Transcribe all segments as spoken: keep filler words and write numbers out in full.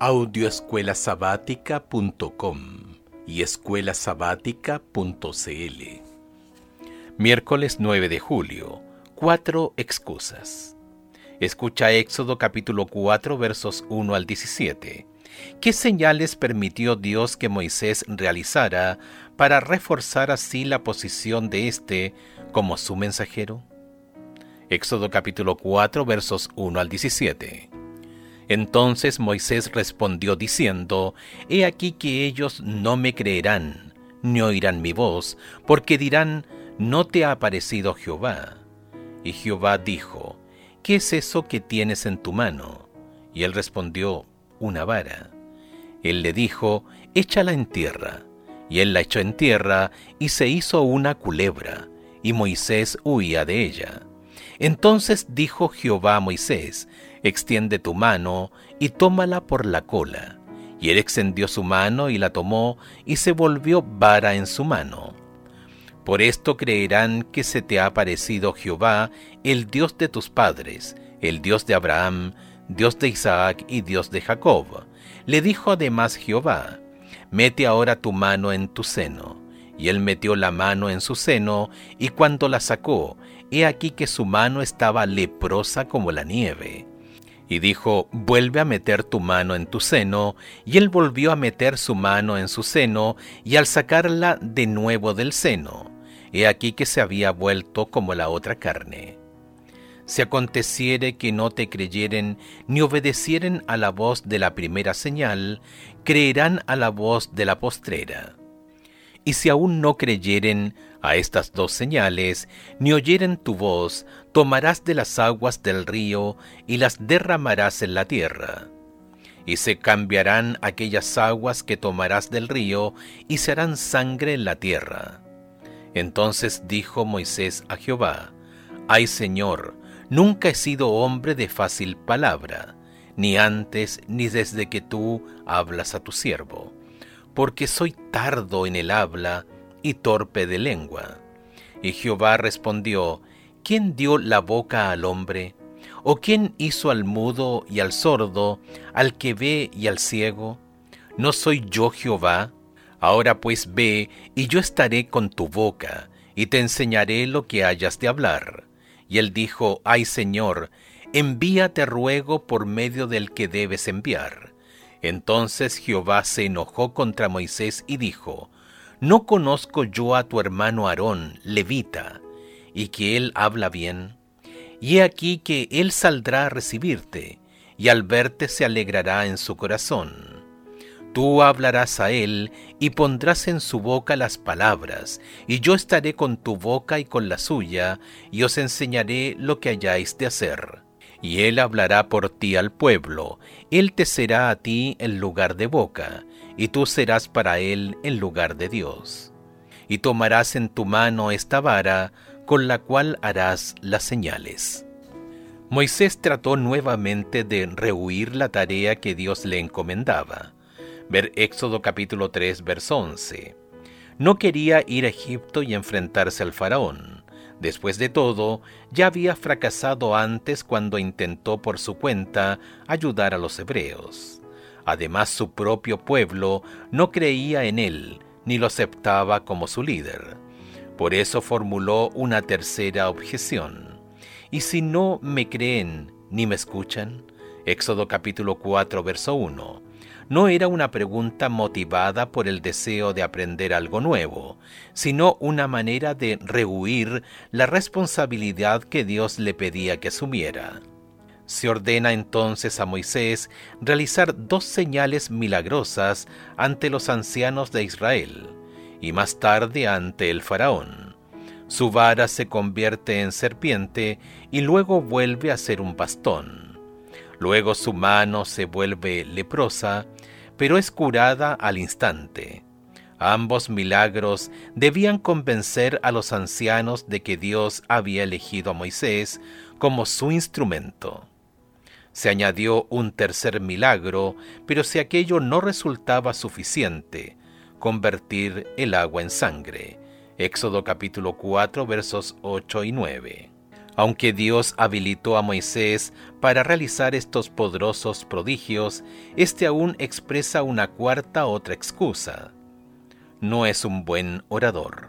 audio escuela sabática punto com y escuela sabática punto c l. Miércoles nueve de julio. Cuatro excusas. Escucha Éxodo capítulo cuatro versos uno al diecisiete. ¿Qué señales permitió Dios que Moisés realizara para reforzar así la posición de éste como su mensajero? Éxodo capítulo cuatro versos uno al diecisiete. Entonces Moisés respondió diciendo: He aquí que ellos no me creerán, ni oirán mi voz, porque dirán: ¿No te ha aparecido Jehová? Y Jehová dijo: ¿Qué es eso que tienes en tu mano? Y él respondió: Una vara. Él le dijo: Échala en tierra. Y él la echó en tierra, y se hizo una culebra, y Moisés huía de ella. Entonces dijo Jehová a Moisés: Extiende tu mano, y tómala por la cola. Y él extendió su mano, y la tomó, y se volvió vara en su mano. Por esto creerán que se te ha aparecido Jehová, el Dios de tus padres, el Dios de Abraham, Dios de Isaac y Dios de Jacob. Le dijo además Jehová: Mete ahora tu mano en tu seno. Y él metió la mano en su seno, y cuando la sacó, he aquí que su mano estaba leprosa como la nieve. Y dijo: Vuelve a meter tu mano en tu seno. Y él volvió a meter su mano en su seno, y al sacarla de nuevo del seno, he aquí que se había vuelto como la otra carne. Si aconteciere que no te creyeren, ni obedecieren a la voz de la primera señal, creerán a la voz de la postrera. Y si aún no creyeren a estas dos señales, ni oyeren tu voz, tomarás de las aguas del río, y las derramarás en la tierra. Y se cambiarán aquellas aguas que tomarás del río, y se harán sangre en la tierra. Entonces dijo Moisés a Jehová: Ay, Señor, nunca he sido hombre de fácil palabra, ni antes ni desde que tú hablas a tu siervo, porque soy tardo en el habla y torpe de lengua. Y Jehová respondió: ¿Quién dio la boca al hombre? ¿O quién hizo al mudo y al sordo, al que ve y al ciego? ¿No soy yo Jehová? Ahora pues ve, y yo estaré con tu boca, y te enseñaré lo que hayas de hablar. Y él dijo: Ay, Señor, envíate ruego por medio del que debes enviar. Entonces Jehová se enojó contra Moisés y dijo: ¿No conozco yo a tu hermano Aarón, levita, y que él habla bien? Y he aquí que él saldrá a recibirte, y al verte se alegrará en su corazón. Tú hablarás a él, y pondrás en su boca las palabras, y yo estaré con tu boca y con la suya, y os enseñaré lo que hayáis de hacer. Y él hablará por ti al pueblo, él te será a ti el lugar de boca, y tú serás para él el lugar de Dios. Y tomarás en tu mano esta vara, con la cual harás las señales. Moisés trató nuevamente de rehuir la tarea que Dios le encomendaba. Ver Éxodo capítulo tres, verso once. No quería ir a Egipto y enfrentarse al faraón. Después de todo, ya había fracasado antes cuando intentó por su cuenta ayudar a los hebreos. Además, su propio pueblo no creía en él, ni lo aceptaba como su líder. Por eso formuló una tercera objeción. ¿Y si no me creen ni me escuchan? Éxodo capítulo cuatro, verso uno. No era una pregunta motivada por el deseo de aprender algo nuevo, sino una manera de rehuir la responsabilidad que Dios le pedía que asumiera. Se ordena entonces a Moisés realizar dos señales milagrosas ante los ancianos de Israel, y más tarde ante el faraón. Su vara se convierte en serpiente y luego vuelve a ser un bastón. Luego su mano se vuelve leprosa, pero es curada al instante. Ambos milagros debían convencer a los ancianos de que Dios había elegido a Moisés como su instrumento. Se añadió un tercer milagro, pero si aquello no resultaba suficiente, convertir el agua en sangre. Éxodo capítulo cuatro, versos ocho y nueve. Aunque Dios habilitó a Moisés para realizar estos poderosos prodigios, éste aún expresa una cuarta otra excusa. No es un buen orador.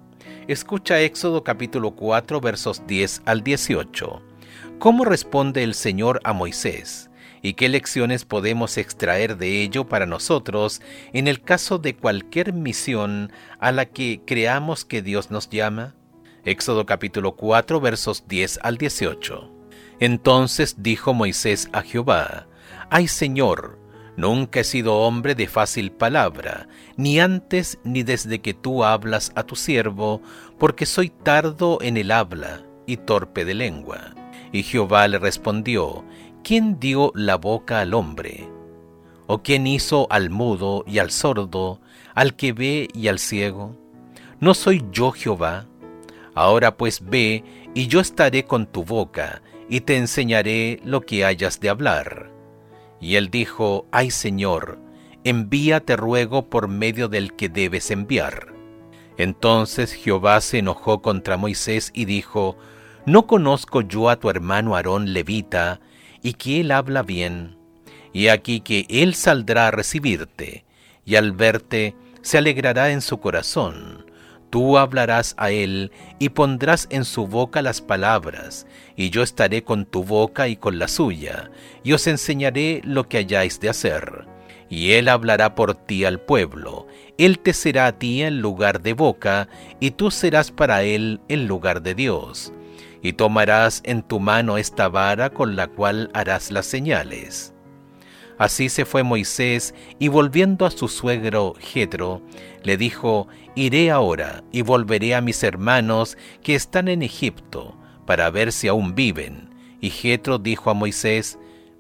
Escucha Éxodo capítulo cuatro versos diez al dieciocho. ¿Cómo responde el Señor a Moisés? ¿Y qué lecciones podemos extraer de ello para nosotros en el caso de cualquier misión a la que creamos que Dios nos llama? Éxodo capítulo cuatro versos diez al dieciocho. Entonces dijo Moisés a Jehová: Ay Señor, nunca he sido hombre de fácil palabra, ni antes ni desde que tú hablas a tu siervo, porque soy tardo en el habla y torpe de lengua. Y Jehová le respondió: ¿Quién dio la boca al hombre? ¿O quién hizo al mudo y al sordo, al que ve y al ciego? ¿No soy yo Jehová? Ahora pues ve, y yo estaré con tu boca, y te enseñaré lo que hayas de hablar. Y él dijo: Ay Señor, envía te ruego por medio del que debes enviar. Entonces Jehová se enojó contra Moisés y dijo: ¿No conozco yo a tu hermano Aarón levita, y que él habla bien? Y aquí que él saldrá a recibirte, y al verte se alegrará en su corazón. Tú hablarás a él, y pondrás en su boca las palabras, y yo estaré con tu boca y con la suya, y os enseñaré lo que hayáis de hacer. Y él hablará por ti al pueblo, él te será a ti en lugar de boca, y tú serás para él en lugar de Dios. Y tomarás en tu mano esta vara con la cual harás las señales. Así se fue Moisés, y volviendo a su suegro Jetro, le dijo: Iré ahora, y volveré a mis hermanos que están en Egipto, para ver si aún viven. Y Jetro dijo a Moisés: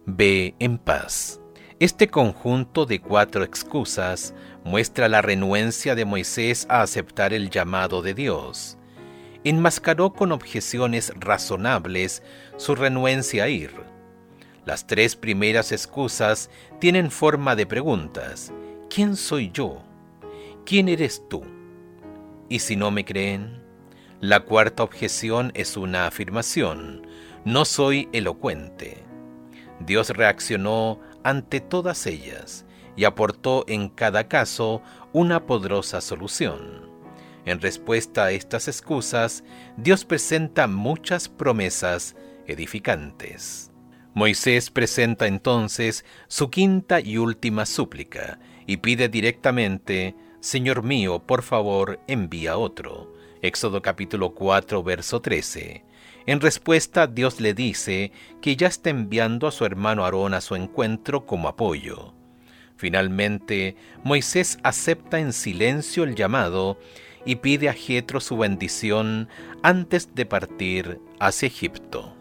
Ve en paz. Este conjunto de cuatro excusas muestra la renuencia de Moisés a aceptar el llamado de Dios. Enmascaró con objeciones razonables su renuencia a ir. Las tres primeras excusas tienen forma de preguntas. ¿Quién soy yo? ¿Quién eres tú? ¿Y si no me creen? La cuarta objeción es una afirmación. No soy elocuente. Dios reaccionó ante todas ellas y aportó en cada caso una poderosa solución. En respuesta a estas excusas, Dios presenta muchas promesas edificantes. Moisés presenta entonces su quinta y última súplica y pide directamente: Señor mío, por favor, envía otro. Éxodo capítulo cuatro, verso trece. En respuesta, Dios le dice que ya está enviando a su hermano Aarón a su encuentro como apoyo. Finalmente, Moisés acepta en silencio el llamado y pide a Jetro su bendición antes de partir hacia Egipto.